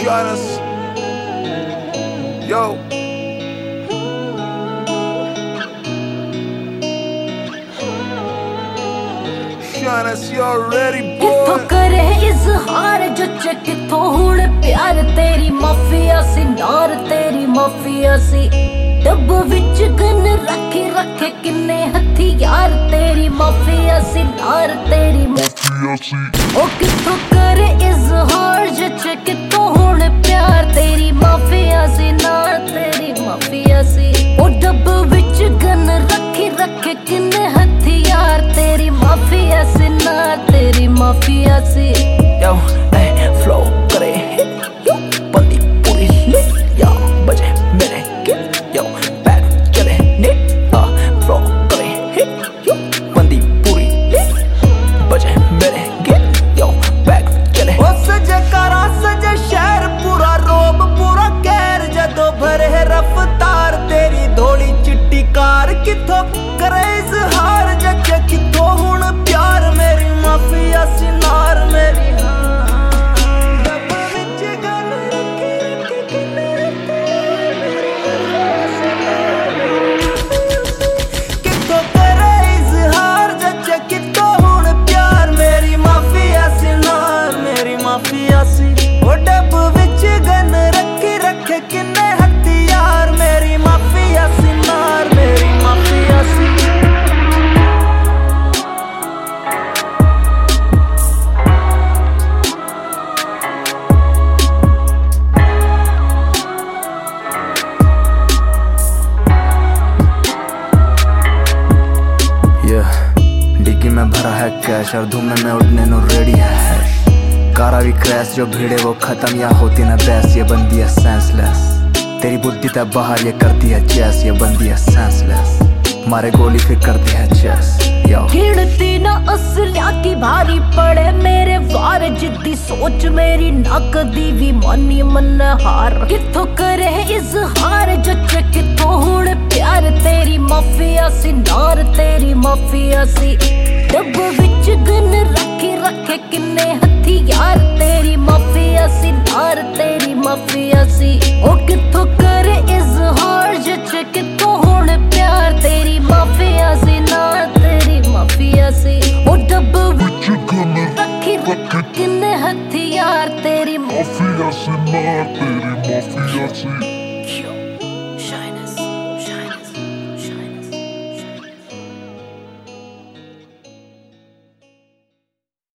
honest. Yo. Honest, you already boy. किथों करे इजहार जच किथों हुण प्यार तेरी माफिया सी नार तेरी माफिया सी डब विच गन रखे रखे किन्ने हथियार तेरी माफिया सी नार तेरी माफिया सी ओ किथों करे इजहार जच किथों हुण प्यार तेरी माफिया सी नार तेरी माफिया सी ओ डब विच गन रखे रखे किन्ने हथियार तेरी माफिया सी नार तेरी माफिया सी Yo, flow करे बंदी पूरी lit yo बजे मेरे गिट yo back चले नीट flow करे yo बंदी पूरी lit बजे मेरे गिट yo back चले ओ सजे शहर पूरा रोब पूरा कैर जदों भरे रफ्तार तेरी धोली चिट्टी कार किथों करे इजहार जच किथों हुण प्यार मेरी माफिया सी नार मेरी माफिया सी ओ डब विच गन रखी रखे किन्ने हथियार मेरी माफिया सी नार मेरी माफिया सी डिग्गी में भरा है कैश और धूम में उड़ने नो रेडी है कारा भी क्रैश जो भीड़े वो खत्म या होती ना बैस ये बंदी है सेंसलेस तेरी बुद्धि तब बाहर ये करती है चेस ये बंदी है सेंसलेस मारे गोली फिर करती है चेस गिनती ना असलिया की भारी पड़े मेरे वार जिद्दी सोच मेरी नक दी भी मानी मन हार किथों करे इजहार जच किथों हुण प्यार तेरी माफिया सी नार तेरी माफिया सी डब विच गन रखे रखे किन्ने हथियार तेरी माफिया सी नार तेरी माफिया सी ओ किथों करे इजहार जच किथों हुण प्यार तेरी माफिया सी नार तेरी माफिया सी ओ डब विच गन रखे रखे किन्ने हथियार तेरी माफिया सी नार तेरी माफिया सी